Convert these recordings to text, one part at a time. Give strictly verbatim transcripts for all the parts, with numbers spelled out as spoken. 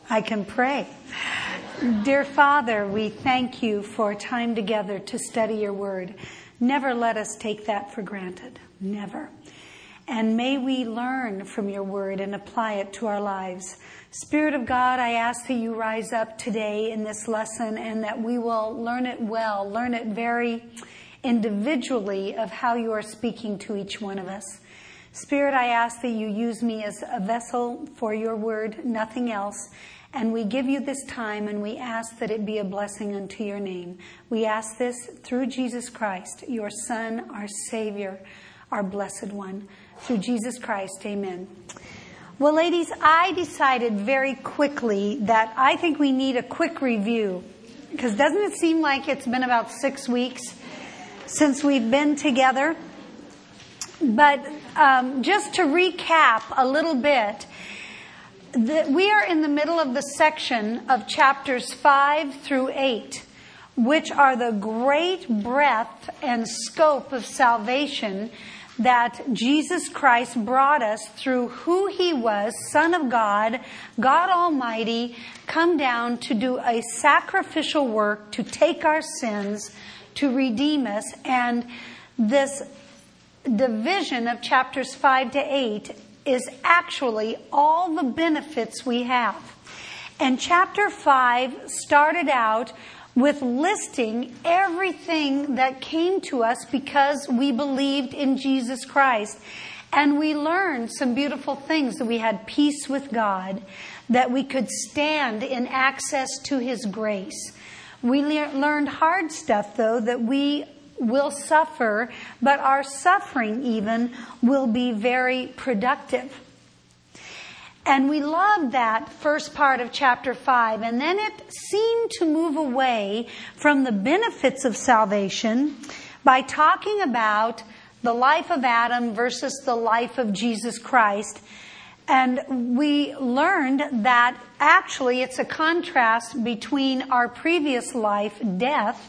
I can pray. Dear Father, we thank you for time together to study your word. Never let us take that for granted. Never. And may we learn from your word and apply it to our lives. Spirit of God, I ask that you rise up today in this lesson and that we will learn it well, learn it very individually of how you are speaking to each one of us. Spirit, I ask that you use me as a vessel for your word, nothing else. And we give you this time and we ask that it be a blessing unto your name. We ask this through Jesus Christ, your Son, our Savior, our Blessed One. Through Jesus Christ, amen. Well, ladies, I decided very quickly that I think we need a quick review. Because doesn't it seem like it's been about six weeks since we've been together? But um, just to recap a little bit, the, we are in the middle of the section of chapters five through eight, which are the great breadth and scope of salvation that Jesus Christ brought us through who he was, Son of God, God Almighty, come down to do a sacrificial work to take our sins, to redeem us. And this division of chapters five to eight is actually all the benefits we have. And chapter five started out with listing everything that came to us because we believed in Jesus Christ. And we learned some beautiful things, that we had peace with God, that we could stand in access to his grace. We le- learned hard stuff, though, that we will suffer, but our suffering even will be very productive. And we loved that first part of chapter five. And then it seemed to move away from the benefits of salvation by talking about the life of Adam versus the life of Jesus Christ. And we learned that actually it's a contrast between our previous life, death,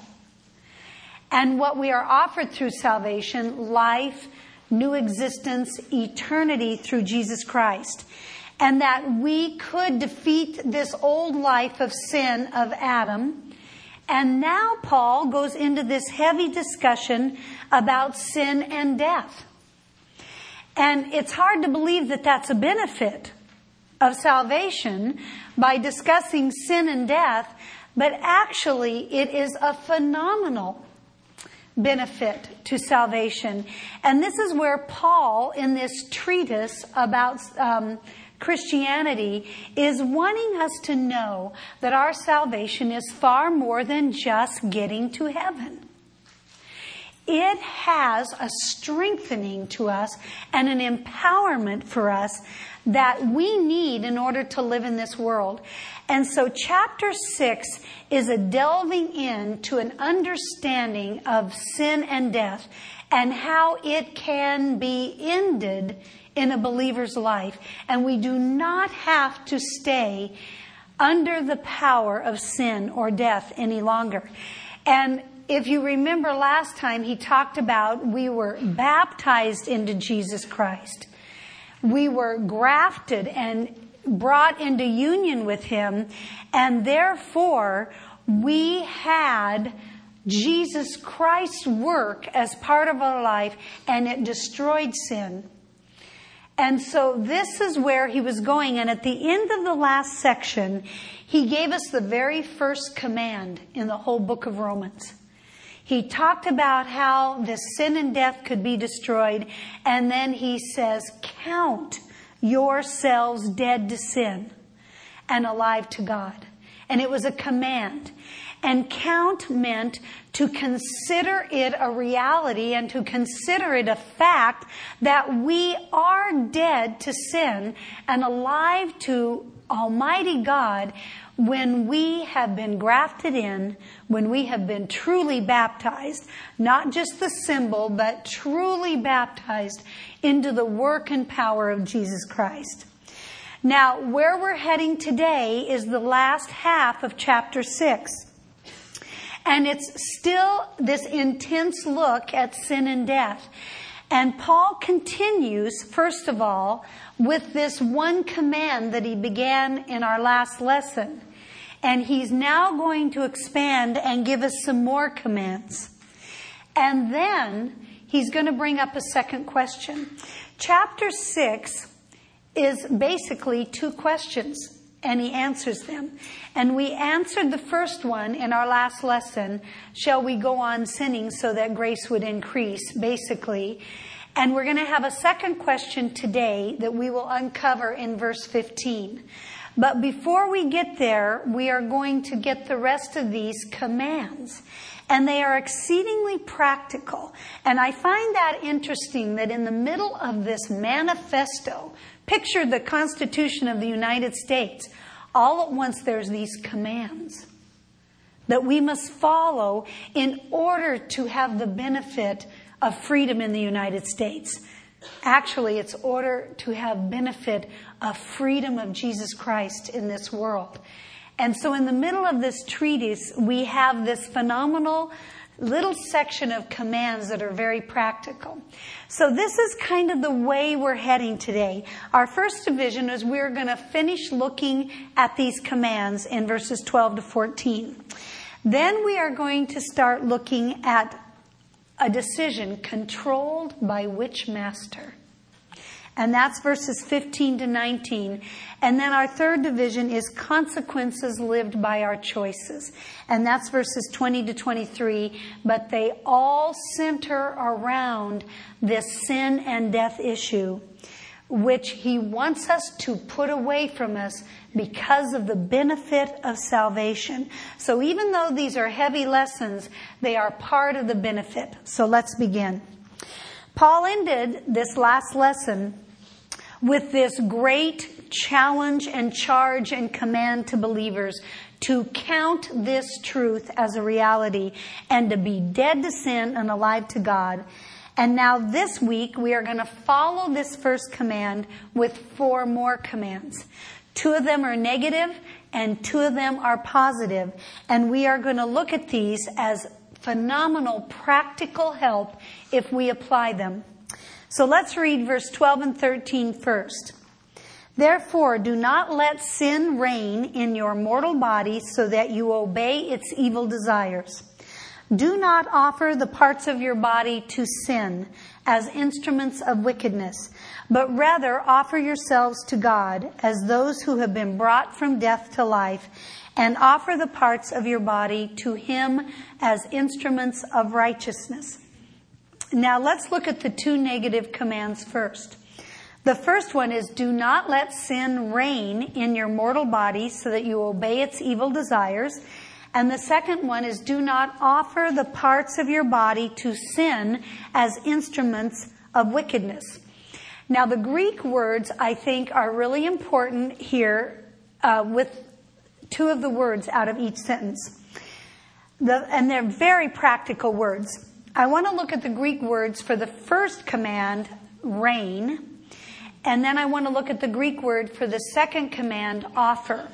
and what we are offered through salvation, life, new existence, eternity through Jesus Christ. And that we could defeat this old life of sin of Adam. And now Paul goes into this heavy discussion about sin and death. And it's hard to believe that that's a benefit of salvation by discussing sin and death. But actually it is a phenomenal benefit to salvation. And this is where Paul, in this treatise about um, Christianity, is wanting us to know that our salvation is far more than just getting to heaven. It has a strengthening to us and an empowerment for us that we need in order to live in this world. And so chapter six is a delving into an understanding of sin and death and how it can be ended in a believer's life. And we do not have to stay under the power of sin or death any longer. And if you remember last time, he talked about we were baptized into Jesus Christ. We were grafted and brought into union with him. And therefore, we had Jesus Christ's work as part of our life, and it destroyed sin. And so this is where he was going. And at the end of the last section, he gave us the very first command in the whole book of Romans. He talked about how the sin and death could be destroyed. And then he says, count yourselves dead to sin and alive to God. And it was a command. And count meant to consider it a reality and to consider it a fact that we are dead to sin and alive to Almighty God when we have been grafted in, when we have been truly baptized, not just the symbol, but truly baptized into the work and power of Jesus Christ. Now, where we're heading today is the last half of chapter six. And it's still this intense look at sin and death. And Paul continues, first of all, with this one command that he began in our last lesson. And he's now going to expand and give us some more commands. And then he's going to bring up a second question. Chapter six is basically two questions, and he answers them. And we answered the first one in our last lesson, shall we go on sinning so that grace would increase, basically. And we're going to have a second question today that we will uncover in verse fifteen. But before we get there, we are going to get the rest of these commands. And they are exceedingly practical. And I find that interesting that in the middle of this manifesto, picture the Constitution of the United States, all at once there's these commands that we must follow in order to have the benefit of freedom in the United States. Actually, it's order to have benefit of freedom of Jesus Christ in this world. And so in the middle of this treatise, we have this phenomenal little section of commands that are very practical. So this is kind of the way we're heading today. Our first division is we're going to finish looking at these commands in verses twelve to fourteen. Then we are going to start looking at a decision controlled by which master. And that's verses fifteen to nineteen. And then our third division is consequences lived by our choices. And that's verses twenty to twenty-three. But they all center around this sin and death issue, which he wants us to put away from us because of the benefit of salvation. So even though these are heavy lessons, they are part of the benefit. So let's begin. Paul ended this last lesson with this great challenge and charge and command to believers to count this truth as a reality and to be dead to sin and alive to God. And now this week we are going to follow this first command with four more commands. Two of them are negative and two of them are positive. And we are going to look at these as phenomenal practical help if we apply them. So let's read verse twelve and thirteen first. Therefore, do not let sin reign in your mortal body so that you obey its evil desires. Do not offer the parts of your body to sin as instruments of wickedness, but rather offer yourselves to God as those who have been brought from death to life, and offer the parts of your body to Him as instruments of righteousness. Now let's look at the two negative commands first. The first one is, do not let sin reign in your mortal body so that you obey its evil desires. And the second one is, do not offer the parts of your body to sin as instruments of wickedness. Now the Greek words, I think, are really important here uh, with two of the words out of each sentence. The, and they're very practical words. I want to look at the Greek words for the first command, reign. And then I want to look at the Greek word for the second command, offer.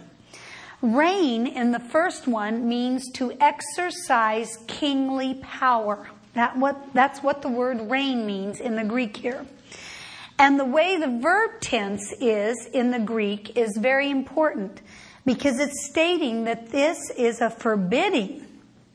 Reign in the first one means to exercise kingly power. That what, that's what the word reign means in the Greek here. And the way the verb tense is in the Greek is very important because it's stating that this is a forbidding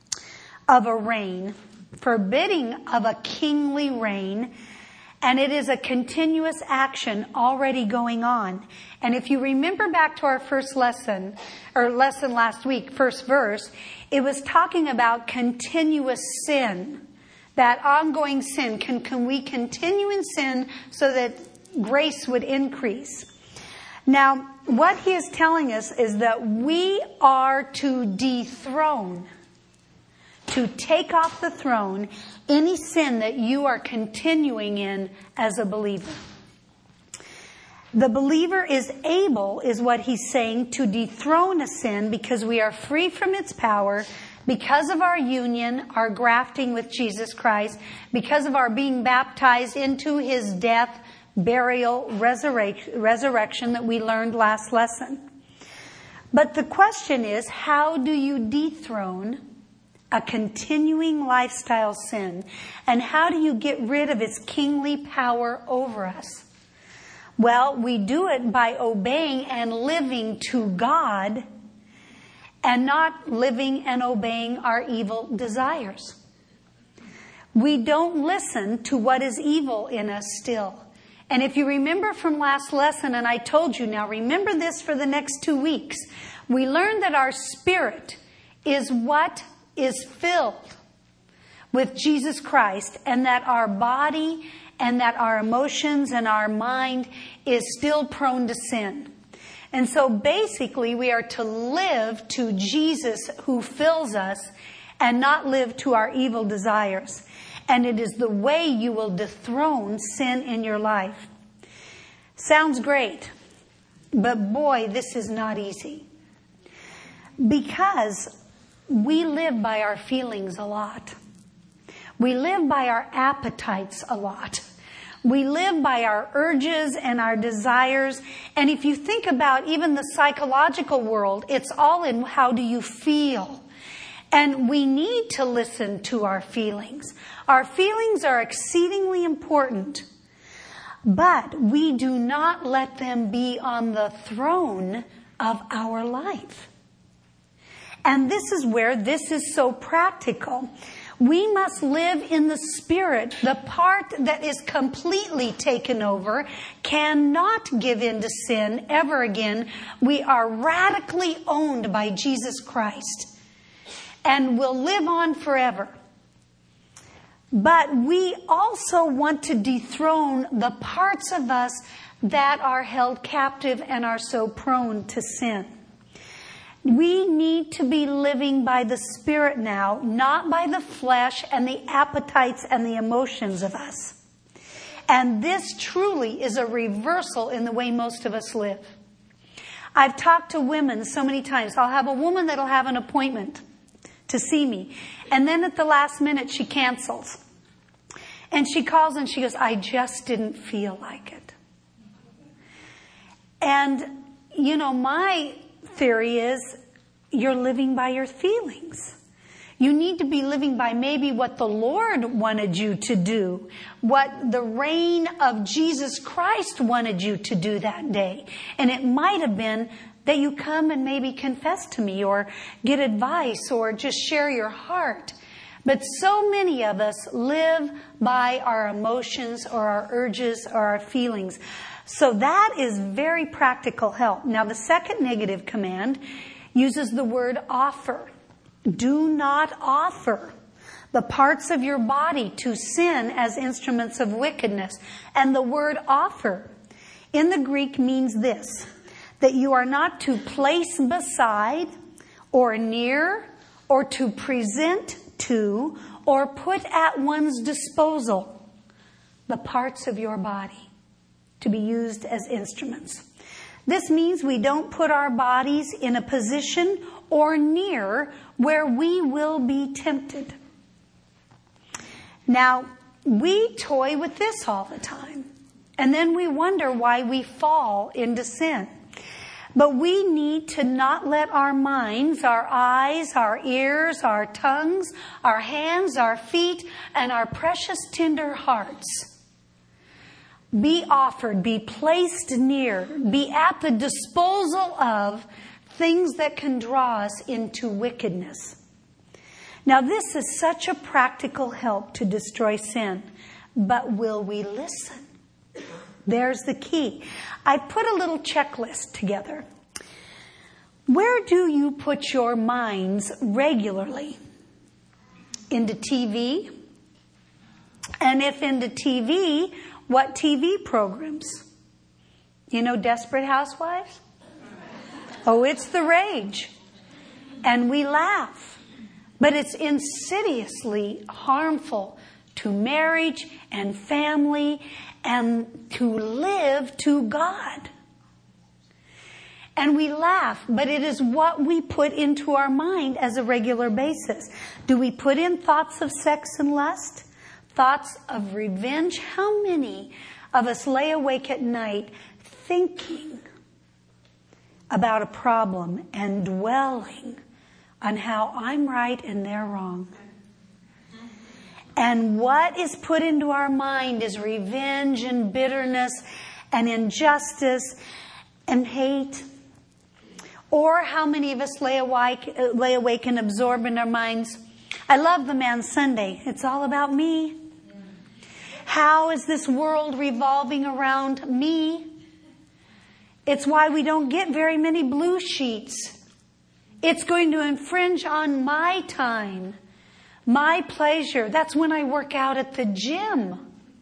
of a reign, forbidding of a kingly reign, and it is a continuous action already going on. And if you remember back to our first lesson, or lesson last week, first verse, it was talking about continuous sin. That ongoing sin. Can, can we continue in sin so that grace would increase? Now, what he is telling us is that we are to dethrone, to take off the throne, any sin that you are continuing in as a believer. The believer is able, is what he's saying, to dethrone a sin because we are free from its power, because of our union, our grafting with Jesus Christ, because of our being baptized into His death, burial, resurrect, resurrection that we learned last lesson. But the question is, how do you dethrone a continuing lifestyle sin. And how do you get rid of its kingly power over us? Well, we do it by obeying and living to God and not living and obeying our evil desires. We don't listen to what is evil in us still. And if you remember from last lesson, and I told you, now remember this for the next two weeks, we learned that our spirit is what is filled with Jesus Christ, and that our body and that our emotions and our mind is still prone to sin. And so basically we are to live to Jesus who fills us and not live to our evil desires. And it is the way you will dethrone sin in your life. Sounds great, but boy, this is not easy. Because we live by our feelings a lot. We live by our appetites a lot. We live by our urges and our desires. And if you think about even the psychological world, it's all in how do you feel. And we need to listen to our feelings. Our feelings are exceedingly important. But we do not let them be on the throne of our life. And this is where this is so practical. We must live in the Spirit. The part that is completely taken over cannot give in to sin ever again. We are radically owned by Jesus Christ and will live on forever. But we also want to dethrone the parts of us that are held captive and are so prone to sin. We need to be living by the Spirit now, not by the flesh and the appetites and the emotions of us. And this truly is a reversal in the way most of us live. I've talked to women so many times. I'll have a woman that'll have an appointment to see me. And then at the last minute, she cancels. And she calls and she goes, I just didn't feel like it. And, you know, my theory is you're living by your feelings. You need to be living by maybe what the Lord wanted you to do, what the reign of Jesus Christ wanted you to do that day. And it might have been that you come and maybe confess to me or get advice or just share your heart. But so many of us live by our emotions or our urges or our feelings. So that is very practical help. Now, the second negative command uses the word offer. Do not offer the parts of your body to sin as instruments of wickedness. And the word offer in the Greek means this, that you are not to place beside or near or to present to or put at one's disposal the parts of your body to be used as instruments. This means we don't put our bodies in a position or near where we will be tempted. Now, we toy with this all the time, and then we wonder why we fall into sin. But we need to not let our minds, our eyes, our ears, our tongues, our hands, our feet, and our precious tender hearts be offered, be placed near, be at the disposal of things that can draw us into wickedness. Now, this is such a practical help to destroy sin. But will we listen? There's the key. I put a little checklist together. Where do you put your minds regularly? Into T V? And if into T V, what T V programs? You know Desperate Housewives? Oh, it's the rage. And we laugh. But it's insidiously harmful to marriage and family and to live to God. And we laugh, but it is what we put into our mind as a regular basis. Do we put in thoughts of sex and lust? Thoughts of revenge? How many of us lay awake at night thinking about a problem and dwelling on how I'm right and they're wrong. And what is put into our mind is revenge and bitterness and injustice and hate. Or how many of us lay awake, lay awake and absorb in our minds, I love the man Sunday. It's all about me. How is this world revolving around me? It's why we don't get very many blue sheets. It's going to infringe on my time, my pleasure. That's when I work out at the gym.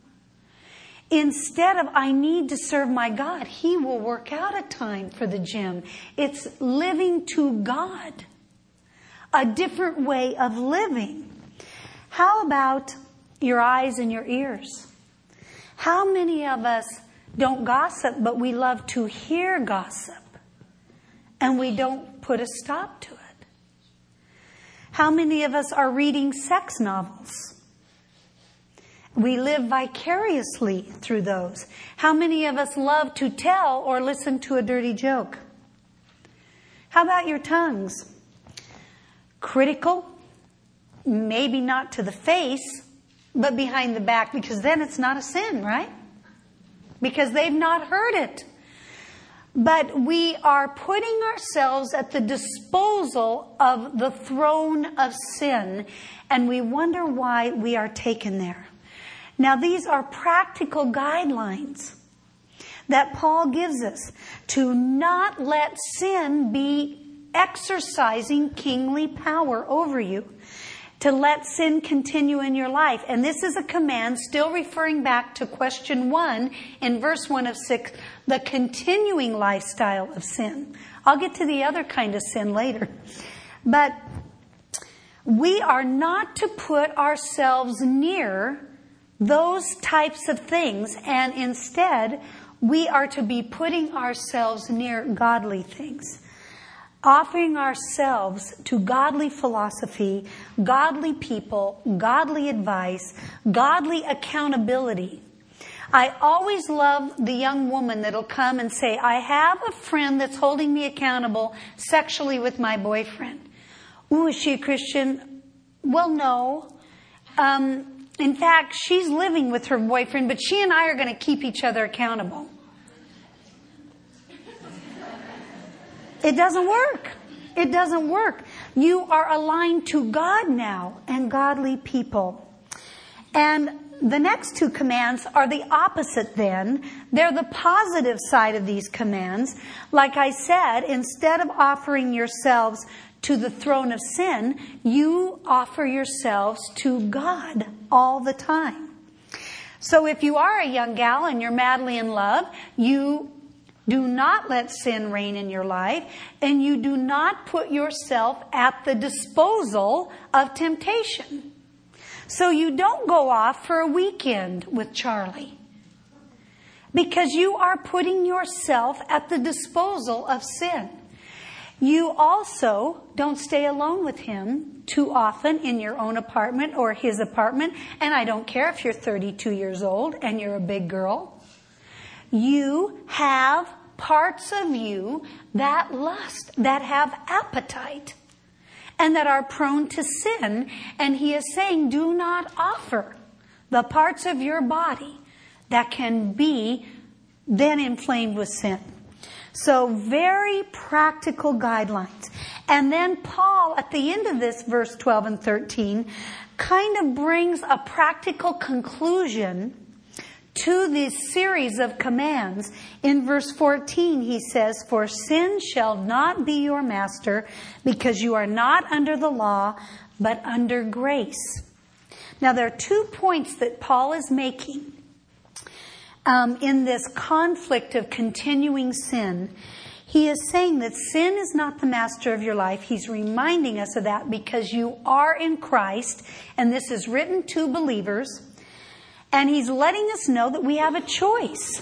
Instead of, I need to serve my God, He will work out a time for the gym. It's living to God. A different way of living. How about your eyes and your ears? How many of us don't gossip, but we love to hear gossip? And we don't put a stop to it. How many of us are reading sex novels? We live vicariously through those. How many of us love to tell or listen to a dirty joke? How about your tongues? Critical, maybe not to the face, but behind the back, because then it's not a sin, right? Because they've not heard it. But we are putting ourselves at the disposal of the throne of sin, and we wonder why we are taken there. Now, these are practical guidelines that Paul gives us to not let sin be exercising kingly power over you, to let sin continue in your life. And this is a command still referring back to question one in verse one of six, the continuing lifestyle of sin. I'll get to the other kind of sin later. But we are not to put ourselves near those types of things, and instead we are to be putting ourselves near godly things. Offering ourselves to godly philosophy, godly people, godly advice, godly accountability. I always love the young woman that'll come and say, I have a friend that's holding me accountable sexually with my boyfriend. Ooh, is she a Christian? Well, no. Um, in fact, she's living with her boyfriend, but she and I are going to keep each other accountable. It doesn't work. It doesn't work. You are aligned to God now and godly people. And the next two commands are the opposite then. They're the positive side of these commands. Like I said, instead of offering yourselves to the throne of sin, you offer yourselves to God all the time. So if you are a young gal and you're madly in love, you do not let sin reign in your life, and you do not put yourself at the disposal of temptation. So you don't go off for a weekend with Charlie, because you are putting yourself at the disposal of sin. You also don't stay alone with him too often in your own apartment or his apartment, and I don't care if you're thirty-two years old and you're a big girl. You have parts of you that lust, that have appetite, and that are prone to sin. And he is saying, do not offer the parts of your body that can be then inflamed with sin. So very practical guidelines. And then Paul, at the end of this, verse twelve and thirteen, kind of brings a practical conclusion to this series of commands. In verse fourteen, he says, for sin shall not be your master, because you are not under the law, but under grace. Now, there are two points that Paul is making um, in this conflict of continuing sin. He is saying that sin is not the master of your life. He's reminding us of that because you are in Christ, and this is written to believers. And he's letting us know that we have a choice.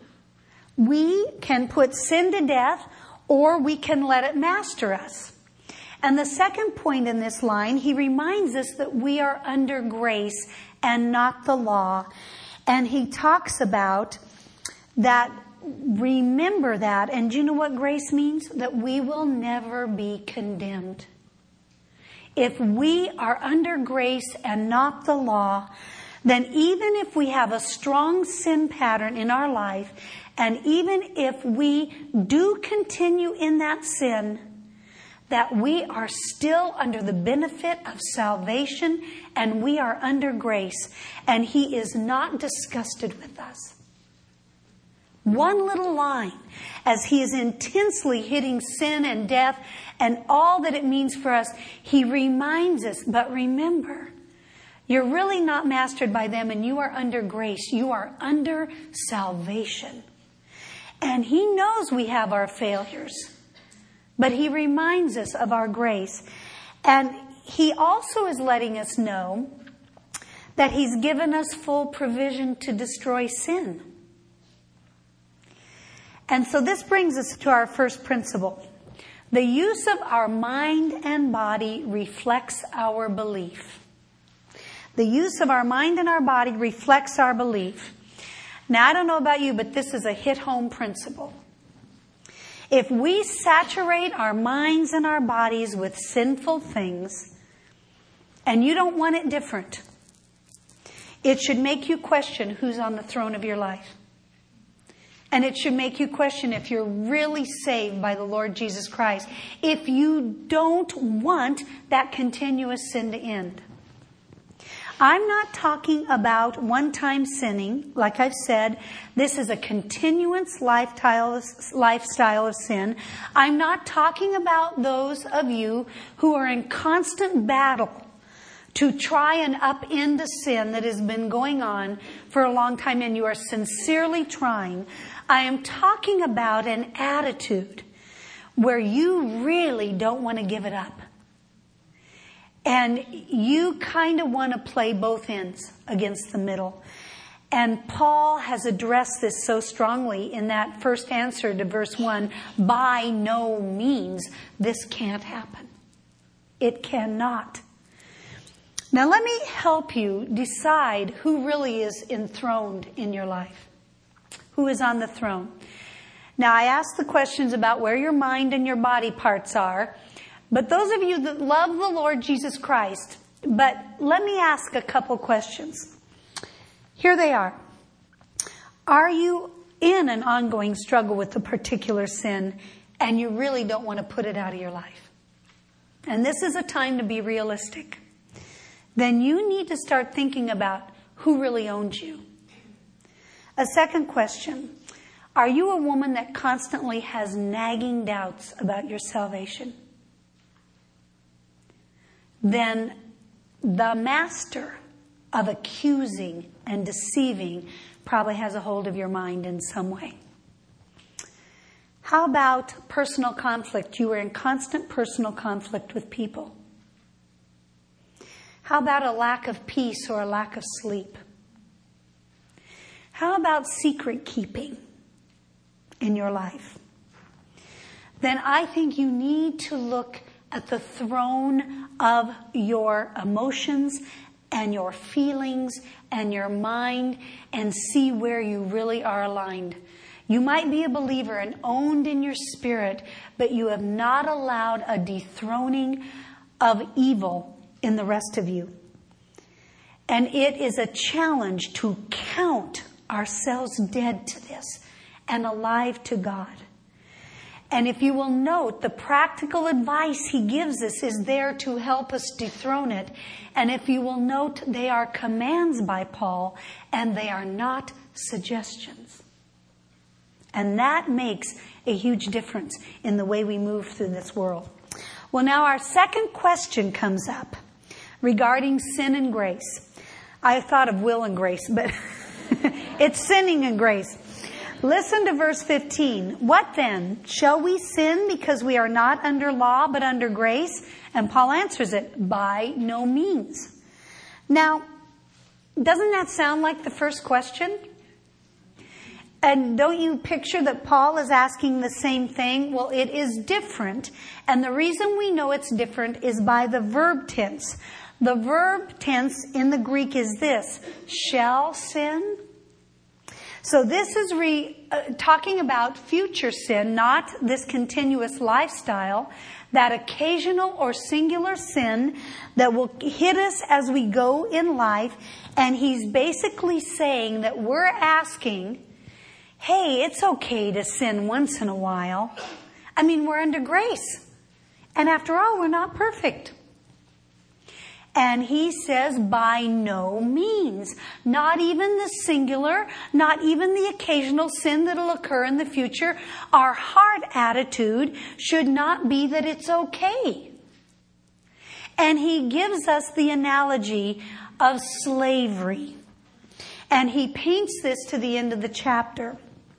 We can put sin to death, or we can let it master us. And the second point in this line, he reminds us that we are under grace and not the law. And he talks about that, remember that. And do you know what grace means? That we will never be condemned. If we are under grace and not the law, then even if we have a strong sin pattern in our life, and even if we do continue in that sin, that we are still under the benefit of salvation and we are under grace, and He is not disgusted with us. One little line, as He is intensely hitting sin and death and all that it means for us, He reminds us, but remember, you're really not mastered by them and you are under grace. You are under salvation. And He knows we have our failures, but He reminds us of our grace. And He also is letting us know that He's given us full provision to destroy sin. And so this brings us to our first principle. The use of our mind and body reflects our belief. The use of our mind and our body reflects our belief. Now, I don't know about you, but this is a hit-home principle. If we saturate our minds and our bodies with sinful things, and you don't want it different, it should make you question who's on the throne of your life. And it should make you question if you're really saved by the Lord Jesus Christ. If you don't want that continuous sin to end. I'm not talking about one-time sinning. Like I've said, this is a continuous lifestyle, lifestyle of sin. I'm not talking about those of you who are in constant battle to try and upend a sin that has been going on for a long time and you are sincerely trying. I am talking about an attitude where you really don't want to give it up. And you kind of want to play both ends against the middle. And Paul has addressed this so strongly in that first answer to verse one. By no means, this can't happen. It cannot. Now let me help you decide who really is enthroned in your life. Who is on the throne? Now I asked the questions about where your mind and your body parts are. But those of you that love the Lord Jesus Christ, but let me ask a couple questions. Here they are. Are you in an ongoing struggle with a particular sin and you really don't want to put it out of your life? And this is a time to be realistic. Then you need to start thinking about who really owns you. A second question. Are you a woman that constantly has nagging doubts about your salvation? Then the master of accusing and deceiving probably has a hold of your mind in some way. How about personal conflict? You are in constant personal conflict with people. How about a lack of peace or a lack of sleep? How about secret keeping in your life? Then I think you need to look at the throne of your emotions and your feelings and your mind and see where you really are aligned. You might be a believer and owned in your spirit, but you have not allowed a dethroning of evil in the rest of you. And it is a challenge to count ourselves dead to this and alive to God. And if you will note, the practical advice he gives us is there to help us dethrone it. And if you will note, they are commands by Paul, and they are not suggestions. And that makes a huge difference in the way we move through this world. Well, now our second question comes up regarding sin and grace. I thought of will and grace, but it's sinning and grace. Listen to verse fifteen. What then? Shall we sin because we are not under law but under grace? And Paul answers it, by no means. Now, doesn't that sound like the first question? And don't you picture that Paul is asking the same thing? Well, it is different. And the reason we know it's different is by the verb tense. The verb tense in the Greek is this, shall sin. So this is re, uh, talking about future sin, not this continuous lifestyle, that occasional or singular sin that will hit us as we go in life. And he's basically saying that we're asking, hey, it's okay to sin once in a while. I mean, we're under grace. And after all, we're not perfect. And he says, by no means. Not even the singular, not even the occasional sin that'll occur in the future. Our heart attitude should not be that it's okay. And he gives us the analogy of slavery. And he paints this to the end of the chapter.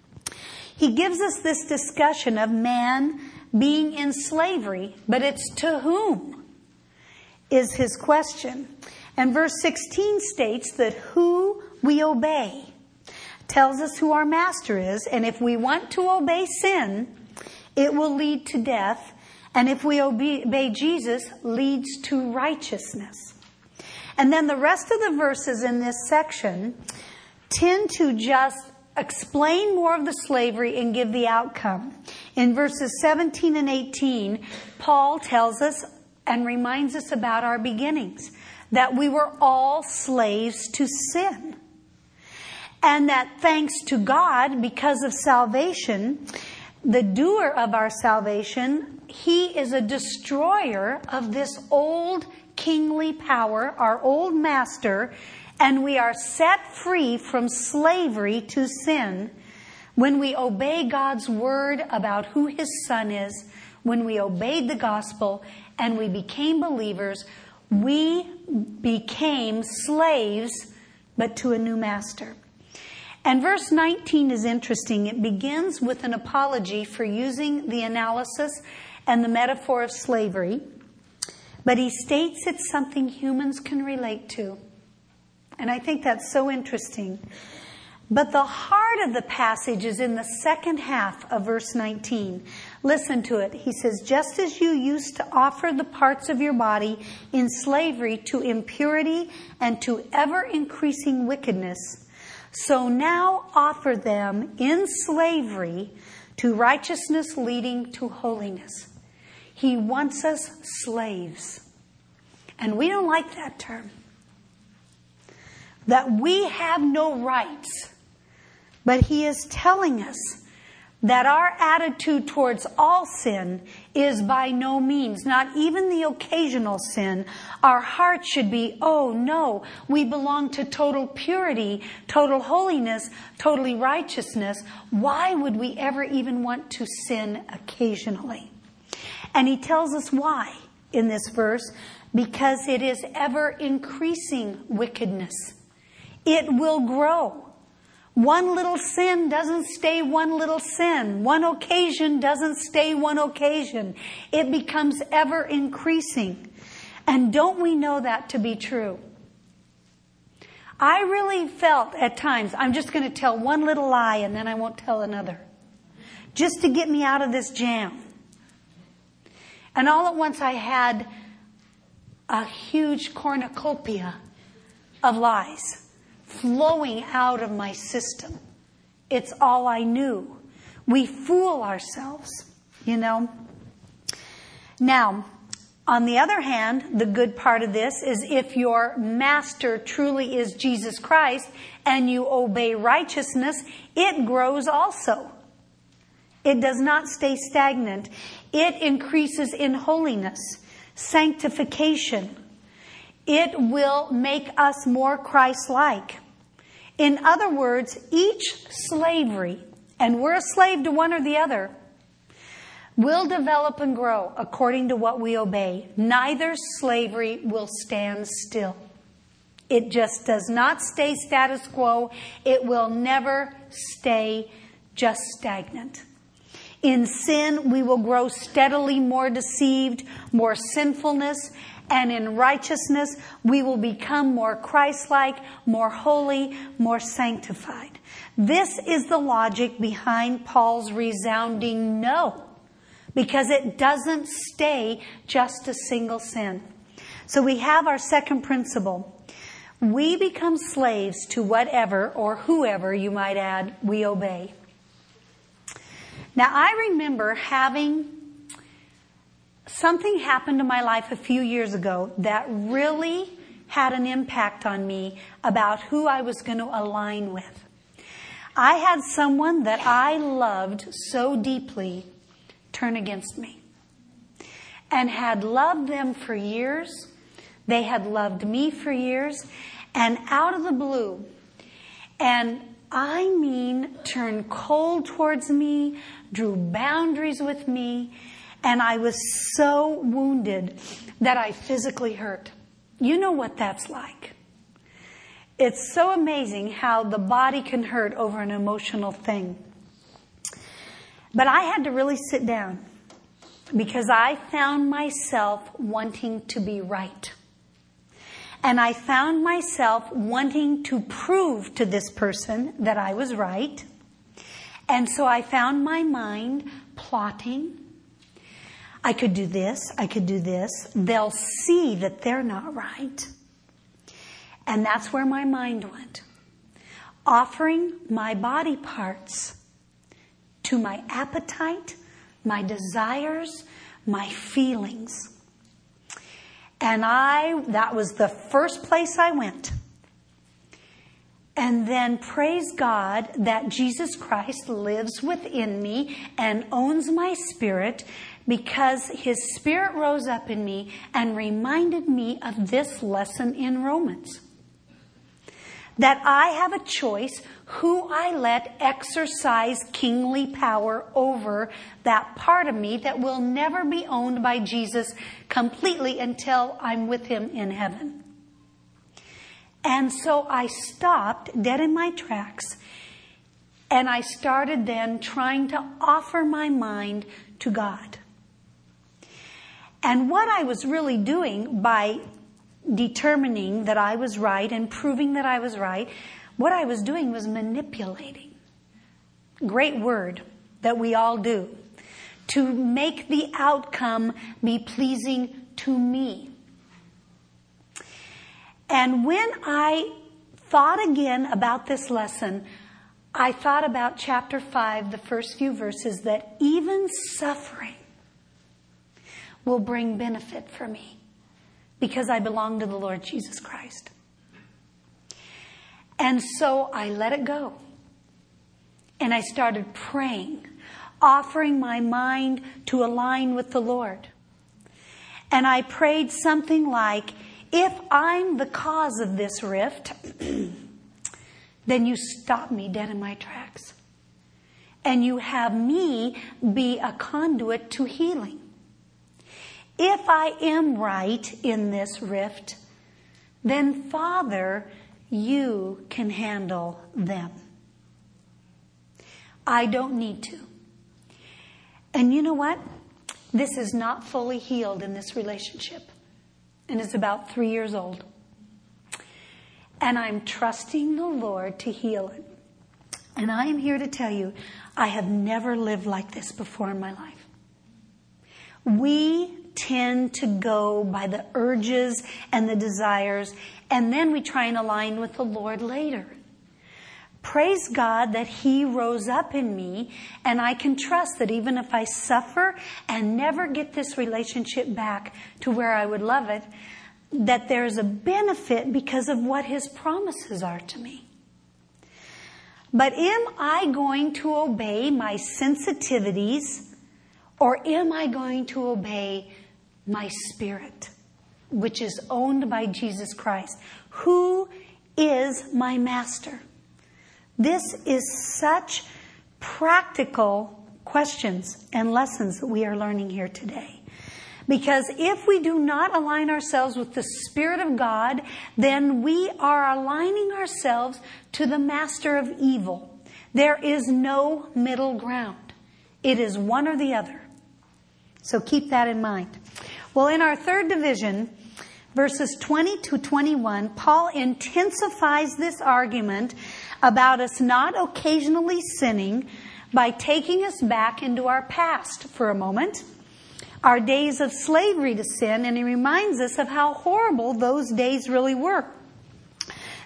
He gives us this discussion of man being in slavery, but it's to whom? Is his question. And verse sixteen states that who we obey tells us who our master is. And if we want to obey sin, it will lead to death. And if we obey, obey Jesus, leads to righteousness. And then the rest of the verses in this section tend to just explain more of the slavery and give the outcome. In verses seventeen and eighteen, Paul tells us and reminds us about our beginnings, that we were all slaves to sin. And that thanks to God, because of salvation, the doer of our salvation, he is a destroyer of this old kingly power, our old master, and we are set free from slavery to sin when we obey God's word about who his son is, when we obeyed the gospel and we became believers. We became slaves, but to a new master. And verse nineteen is interesting. It begins with an apology for using the analysis and the metaphor of slavery. But he states it's something humans can relate to. And I think that's so interesting. But the heart of the passage is in the second half of verse nineteen. Listen to it. He says, just as you used to offer the parts of your body in slavery to impurity and to ever-increasing wickedness, so now offer them in slavery to righteousness leading to holiness. He wants us slaves. And we don't like that term. That we have no rights. But he is telling us that our attitude towards all sin is by no means, not even the occasional sin. Our heart should be, oh no, we belong to total purity, total holiness, totally righteousness. Why would we ever even want to sin occasionally? And he tells us why in this verse, because it is ever increasing wickedness. It will grow. One little sin doesn't stay one little sin. One occasion doesn't stay one occasion. It becomes ever increasing. And don't we know that to be true? I really felt at times, I'm just going to tell one little lie and then I won't tell another. Just to get me out of this jam. And all at once I had a huge cornucopia of lies flowing out of my system. It's all I knew. We fool ourselves, you know. Now, on the other hand, the good part of this is if your master truly is Jesus Christ and you obey righteousness, it grows also. It does not stay stagnant. It increases in holiness, sanctification. It will make us more Christ-like. In other words, each slavery, and we're a slave to one or the other, will develop and grow according to what we obey. Neither slavery will stand still. It just does not stay status quo. It will never stay just stagnant. In sin, we will grow steadily more deceived, more sinfulness, and in righteousness, we will become more Christ-like, more holy, more sanctified. This is the logic behind Paul's resounding no, because it doesn't stay just a single sin. So we have our second principle. we become slaves to whatever, or whoever you might add, we obey. Now, I remember having something happen to my life a few years ago that really had an impact on me about who I was going to align with. I had someone that I loved so deeply turn against me, and had loved them for years. They had loved me for years, and out of the blue, and I mean turned cold towards me, drew boundaries with me, and I was so wounded that I physically hurt. You know what that's like. It's so amazing how the body can hurt over an emotional thing. But I had to really sit down, because I found myself wanting to be right. And I found myself wanting to prove to this person that I was right. And so I found my mind plotting. I could do this, I could do this. They'll see that they're not right. And that's where my mind went. Offering my body parts to my appetite, my desires, my feelings. And I, that was the first place I went. And then praise God that Jesus Christ lives within me and owns my spirit, because His Spirit rose up in me and reminded me of this lesson in Romans. That I have a choice who I let exercise kingly power over that part of me that will never be owned by Jesus completely until I'm with Him in heaven. And so I stopped dead in my tracks, and I started then trying to offer my mind to God. And what I was really doing by determining that I was right and proving that I was right, what I was doing was manipulating. Great word that we all do. To make the outcome be pleasing to me. And when I thought again about this lesson, I thought about chapter five, the first few verses, that even suffering will bring benefit for me, because I belong to the Lord Jesus Christ. And so I let it go. And I started praying, offering my mind to align with the Lord. And I prayed something like, if I'm the cause of this rift, then you stop me dead in my tracks. And you have me be a conduit to healing. If I am right in this rift, then Father, you can handle them. I don't need to. And you know what? This is not fully healed in this relationship. And it's about three years old. And I'm trusting the Lord to heal it. And I am here to tell you, I have never lived like this before in my life. We tend to go by the urges and the desires, and then we try and align with the Lord later. Praise God that He rose up in me, and I can trust that even if I suffer and never get this relationship back to where I would love it, that there's a benefit because of what His promises are to me. But am I going to obey my sensitivities, or am I going to obey my spirit, which is owned by Jesus Christ? Who is my master? This is such practical questions and lessons that we are learning here today. Because if we do not align ourselves with the Spirit of God, then we are aligning ourselves to the master of evil. There is no middle ground. It is one or the other. So keep that in mind. Well, in our third division, verses twenty to twenty-one, Paul intensifies this argument about us not occasionally sinning by taking us back into our past for a moment, our days of slavery to sin, and he reminds us of how horrible those days really were.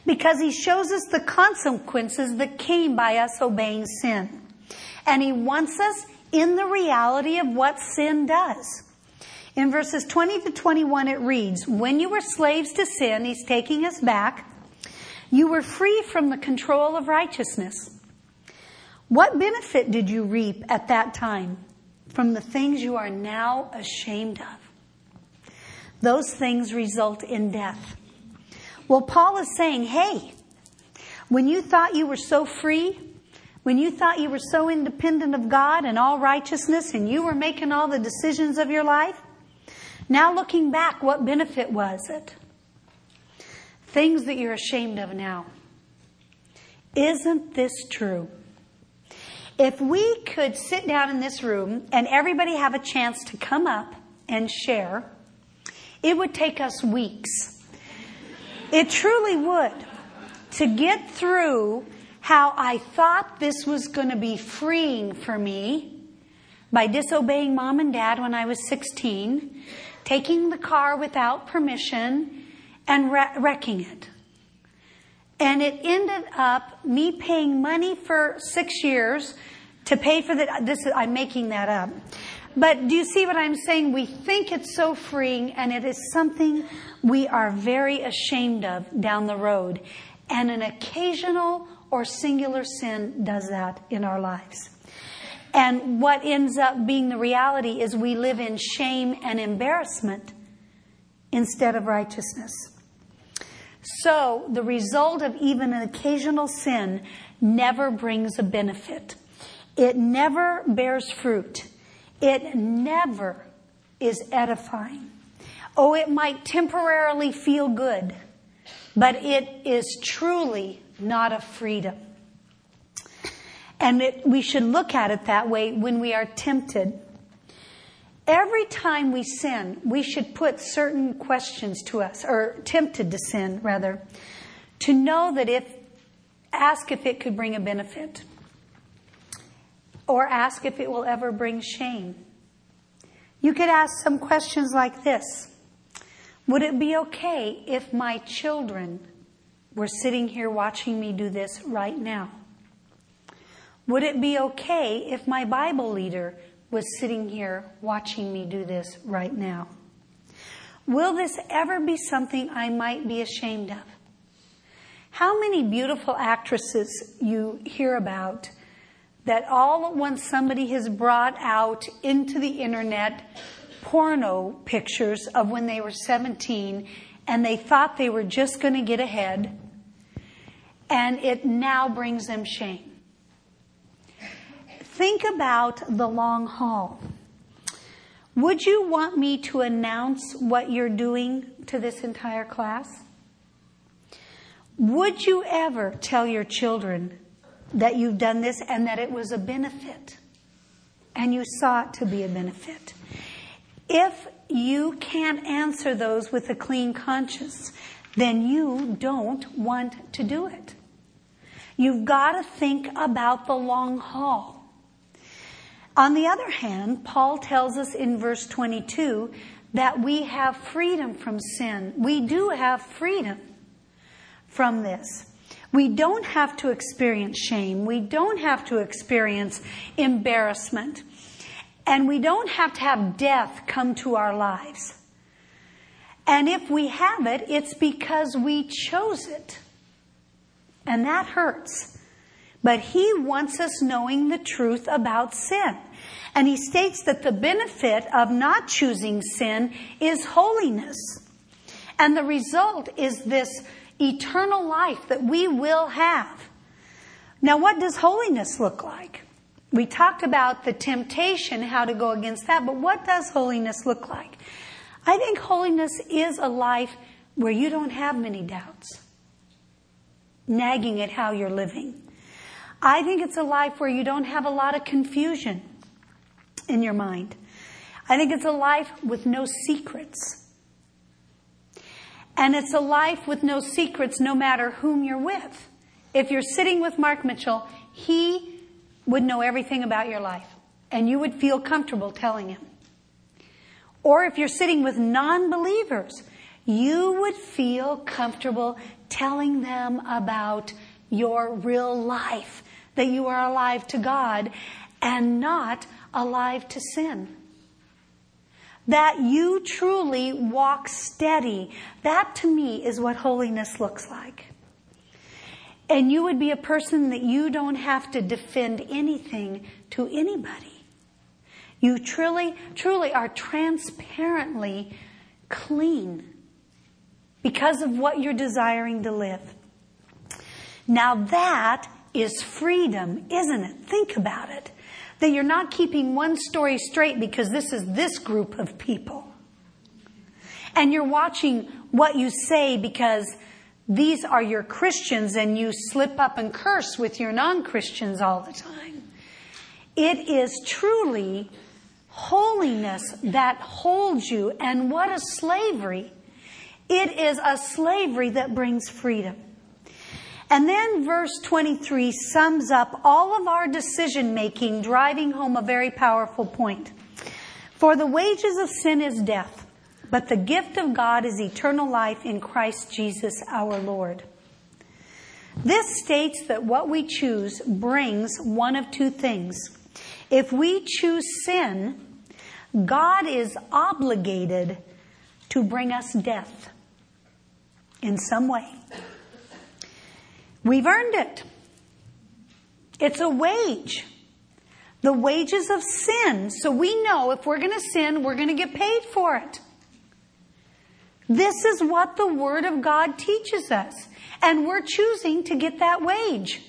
because he shows us the consequences that came by us obeying sin. And he wants us in the reality of what sin does. In verses twenty to twenty-one it reads, when you were slaves to sin, he's taking us back, you were free from the control of righteousness. What benefit did you reap at that time from the things you are now ashamed of? Those things result in death. Well, Paul is saying, hey, when you thought you were so free, when you thought you were so independent of God and all righteousness and you were making all the decisions of your life, now looking back, what benefit was it? Things that you're ashamed of now. Isn't this true? If we could sit down in this room and everybody have a chance to come up and share, it would take us weeks. It truly would. To get through how I thought this was going to be freeing for me by disobeying mom and dad when I was sixteen, taking the car without permission, and wrecking it. And it ended up me paying money for six years to pay for the, this, I'm making that up. But do you see what I'm saying? We think it's so freeing, and it is something we are very ashamed of down the road. And an occasional or singular sin does that in our lives. And what ends up being the reality is we live in shame and embarrassment instead of righteousness. So the result of even an occasional sin never brings a benefit. It never bears fruit. It never is edifying. Oh, it might temporarily feel good, but it is truly not a freedom. And it, we should look at it that way when we are tempted. Every time we sin, we should put certain questions to us, or tempted to sin, rather, to know that if, ask if it could bring a benefit, or ask if it will ever bring shame. You could ask some questions like this. Would it be okay if my children were sitting here watching me do this right now? Would it be okay if my Bible leader was sitting here watching me do this right now? Will this ever be something I might be ashamed of? How many beautiful actresses you hear about that all at once somebody has brought out into the internet porno pictures of when they were seventeen and they thought they were just going to get ahead, and it now brings them shame. Think about the long haul. Would you want me to announce what you're doing to this entire class? Would you ever tell your children that you've done this and that it was a benefit and you saw it to be a benefit? If you can't answer those with a clean conscience, then you don't want to do it. You've got to think about the long haul. On the other hand, Paul tells us in verse twenty-two that we have freedom from sin. We do have freedom from this. We don't have to experience shame. We don't have to experience embarrassment. And we don't have to have death come to our lives. And if we have it, it's because we chose it. And that hurts. But he wants us knowing the truth about sin. And he states that the benefit of not choosing sin is holiness. And the result is this eternal life that we will have. Now, what does holiness look like? We talked about the temptation, how to go against that, but what does holiness look like? I think holiness is a life where you don't have many doubts, nagging at how you're living. I think it's a life where you don't have a lot of confusion in your mind. I think it's a life with no secrets. And it's a life with no secrets no matter whom you're with. If you're sitting with Mark Mitchell, he would know everything about your life. And you would feel comfortable telling him. Or if you're sitting with non-believers, you would feel comfortable telling them about your real life, that you are alive to God and not alive to sin. That you truly walk steady. That to me is what holiness looks like. And you would be a person that you don't have to defend anything to anybody. You truly, truly are transparently clean because of what you're desiring to live. Now that is freedom, isn't it? Think about it. That you're not keeping one story straight because this is this group of people. And you're watching what you say because these are your Christians and you slip up and curse with your non-Christians all the time. It is truly holiness that holds you. And what a slavery. It is a slavery that brings freedom. And then verse twenty-three sums up all of our decision making, driving home a very powerful point. For the wages of sin is death, but the gift of God is eternal life in Christ Jesus our Lord. This states that what we choose brings one of two things. If we choose sin, God is obligated to bring us death in some way. We've earned it. It's a wage. The wages of sin. So we know if we're going to sin, we're going to get paid for it. This is what the Word of God teaches us. And we're choosing to get that wage.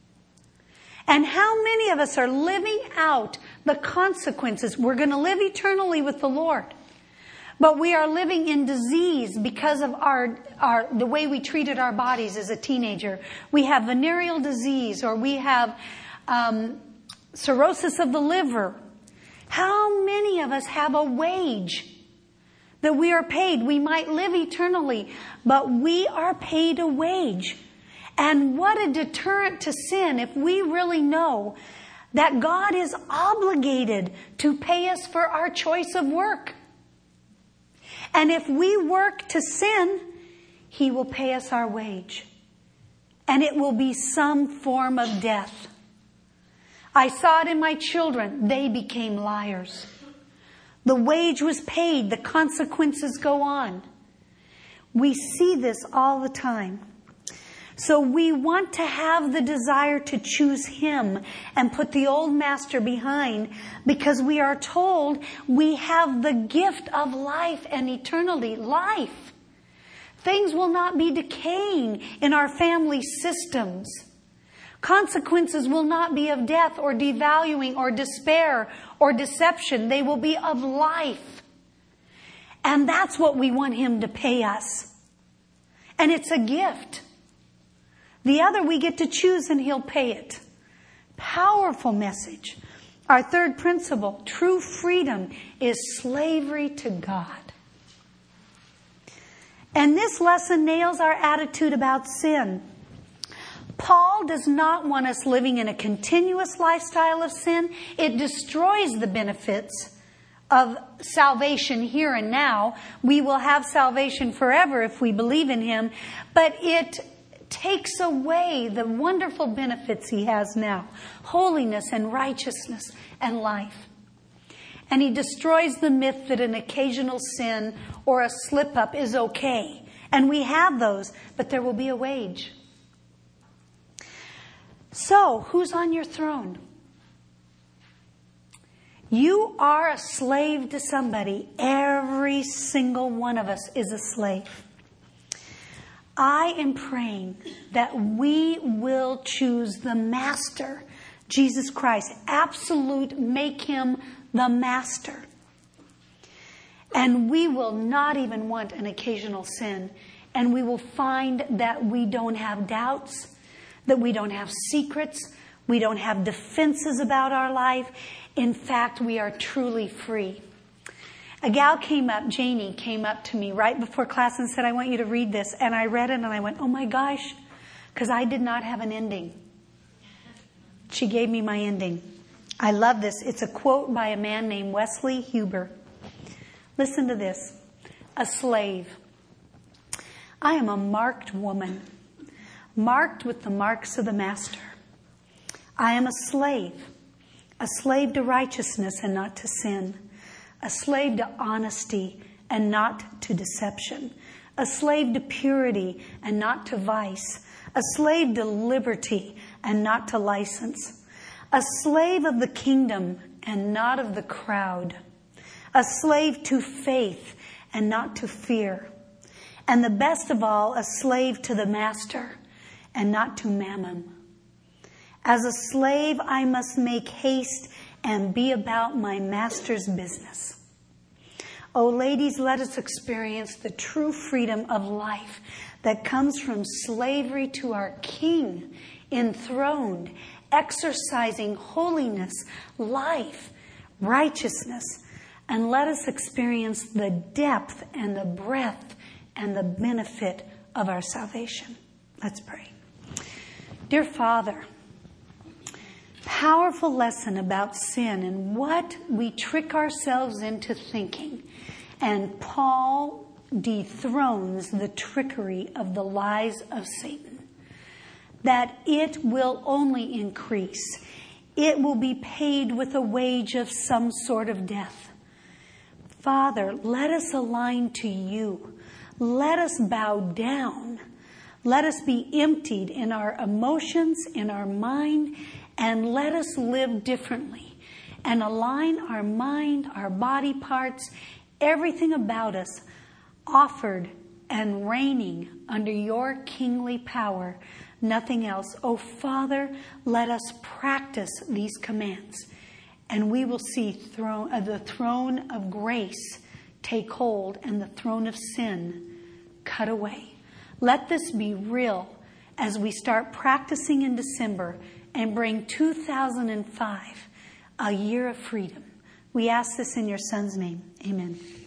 And how many of us are living out the consequences? We're going to live eternally with the Lord. But we are living in disease because of our, our the way we treated our bodies as a teenager. We have venereal disease, or we have um, cirrhosis of the liver. How many of us have a wage that we are paid? We might live eternally, but we are paid a wage. And what a deterrent to sin if we really know that God is obligated to pay us for our choice of work. And if we work to sin, He will pay us our wage. And it will be some form of death. I saw it in my children. They became liars. The wage was paid. The consequences go on. We see this all the time. So we want to have the desire to choose Him and put the old master behind, because we are told we have the gift of life and eternity. Life. Things will not be decaying in our family systems. Consequences will not be of death or devaluing or despair or deception. They will be of life. And that's what we want Him to pay us. And it's a gift. The other we get to choose and He'll pay it. Powerful message. Our third principle, true freedom, is slavery to God. And this lesson nails our attitude about sin. Paul does not want us living in a continuous lifestyle of sin. It destroys the benefits of salvation here and now. We will have salvation forever if we believe in Him. But it takes away the wonderful benefits He has now. Holiness and righteousness and life. And He destroys the myth that an occasional sin or a slip up is okay. And we have those, but there will be a wage. So, who's on your throne? You are a slave to somebody. Every single one of us is a slave. I am praying that we will choose the Master, Jesus Christ. Absolute, make Him the Master. And we will not even want an occasional sin. And we will find that we don't have doubts, that we don't have secrets, we don't have defenses about our life. In fact, we are truly free. A gal came up, Janie came up to me right before class and said, I want you to read this. And I read it and I went, oh my gosh, because I did not have an ending. She gave me my ending. I love this. It's a quote by a man named Wesley Huber. Listen to this. A slave. I am a marked woman, marked with the marks of the Master. I am a slave, a slave to righteousness and not to sin, a slave to honesty and not to deception, a slave to purity and not to vice, a slave to liberty and not to license, a slave of the kingdom and not of the crowd, a slave to faith and not to fear, and the best of all, a slave to the Master and not to mammon. As a slave, I must make haste and be about my Master's business. Oh, ladies, let us experience the true freedom of life that comes from slavery to our King, enthroned, exercising holiness, life, righteousness, and let us experience the depth and the breadth and the benefit of our salvation. Let's pray. Dear Father, powerful lesson about sin and what we trick ourselves into thinking. And Paul dethrones the trickery of the lies of Satan. That it will only increase. It will be paid with a wage of some sort of death. Father, let us align to you. Let us bow down. Let us be emptied in our emotions, in our mind, and let us live differently and align our mind, our body parts, everything about us offered and reigning under your kingly power, nothing else. Oh, Father, let us practice these commands, and we will see throne, uh, the throne of grace take hold and the throne of sin cut away. Let this be real as we start practicing in December and bring two thousand five, a year of freedom. We ask this in your Son's name. Amen.